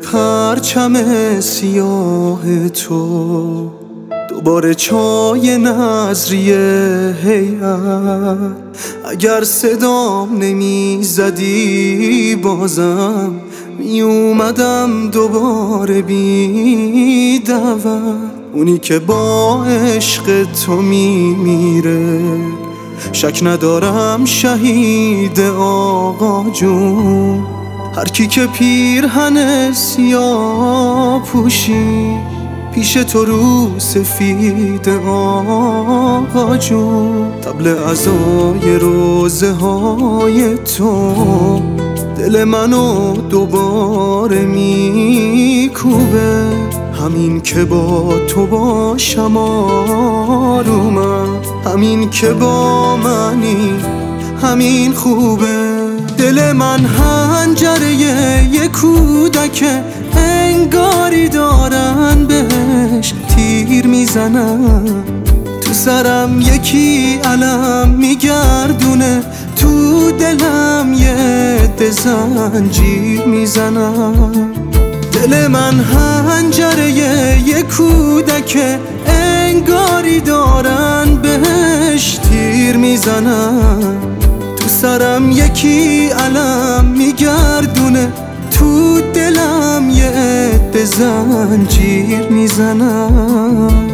پرچم سیاه تو، دوباره چای نظریه هیئت. اگر صدام نمی زدی بازم می اومدم دوباره بی دعوت. اونی که با عشق تو می میره، شک ندارم شهید آقا جون. هر کی که پیرهن سیاه پوشی، پیش تو رو سفید آقا جون. طبل عزای روزه های تو دل منو دوباره میکوبه. همین که با تو باشم آرومم، همین که با منی همین خوبه. دل من حنجره یه کودکه، انگاری دارن بهش تیر میزنن. تو سرم یکی علم میگردونه، تو دلم یه عده زنجیر میزنن. دل من حنجره یه کودکه، انگاری دارن بهش تیر میزنن. تو سرم یکی علم میگردونه، تو دلم یه عده زنجیر میزنن.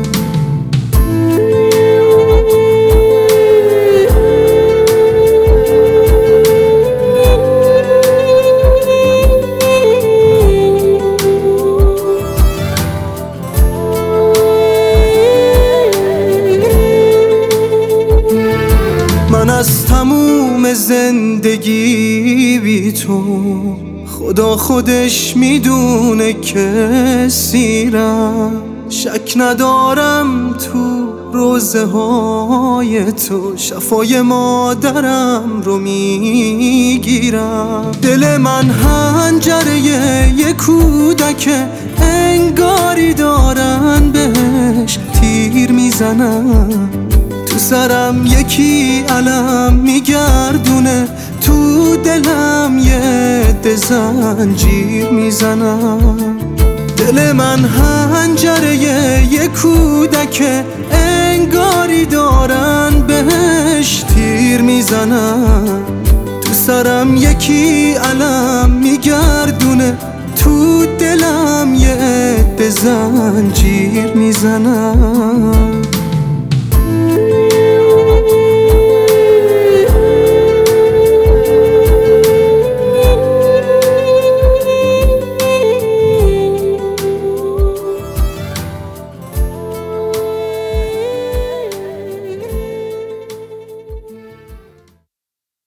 من از تموم زندگی بی تو، خدا خودش میدونه که سیرم. شک ندارم تو روزه های تو، شفای مادرم رو میگیرم. دل من حنجره یه کودکه، انگاری دارن بهش تیر میزنن. تو سرم یکی علم میگردونه، تو دلم یه عده زنجیر میزنم. دل من حنجره یه کودکه، انگاری دارن بهش تیر میزنن. تو سرم یکی علم میگردونه، تو دلم یه عده زنجیر میزنم.